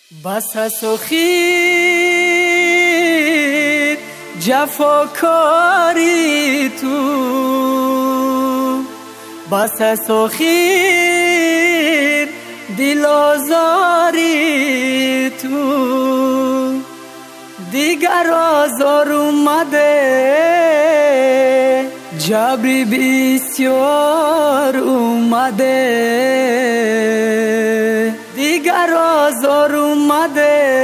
بس و خیر جفاکاری تو، بس و خیر دل آزاری تو، دیگر آزار اومده جبری بسیار اومده، دیگر آزار اومده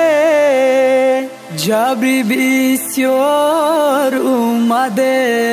جبری بسیار اومده.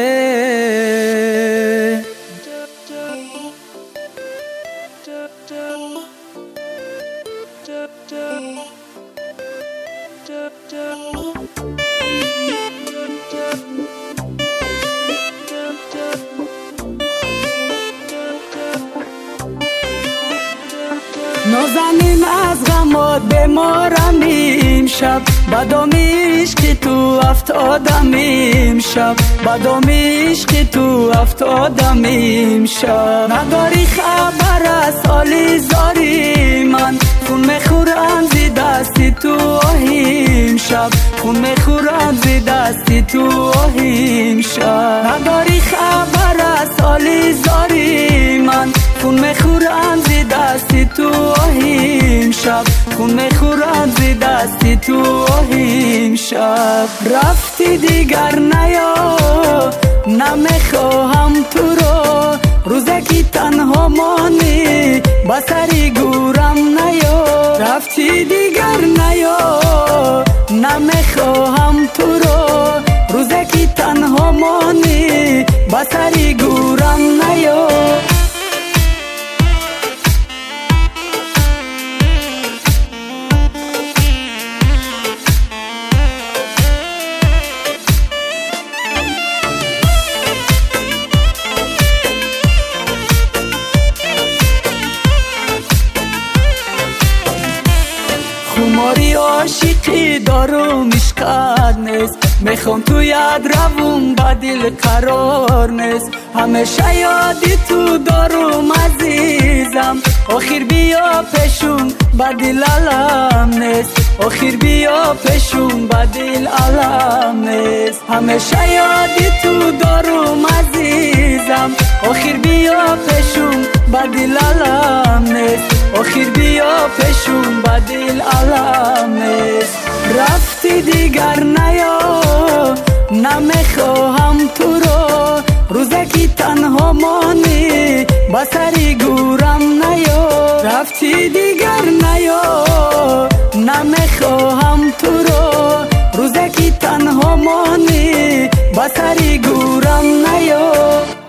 نازنین از غمات بمارم امشب، بدام عشقی تو افتادم امشب، بدام عشقی تو افتادم امشب. نداری خبر از حال زاری من، خون میخورم زی دستی تو امشب، خون میخورم زی دستی تو امشب. نداری خبر از حال زاری من، خون میخورم زی دستی تو امشب، خون میخورم زی دستی تو امشب. رفتی دیگر نیا نمیخواهم تو رو، روزکی تنها مانی بسری گورم نیا. رفتی دیگر نیا نمیخواهم تو رو، روزکی تنها مانی بسری گورم نیا. خماری عاشقی دارم عشقت نیست، میخوام تو یاد روم با دل قرار نیست. همیشه یادی تو دارم عزیزم، آخر بیا پیشم با دل علم نیست، آخر بیا پیشم با دل علم نیست. همیشه یادی تو دارم عزیزم، آخر بیا پیشم با دل علم نیست، آخر بیا پیشم با دل علم نیست. رفتی دیگر نیا نمیخواهم تو رو، روزکی تنها مانی بسری گورم نیا. رفتی دیگر نیا نمیخواهم تو رو، روزکی تنها مانی بسری گورم نیا.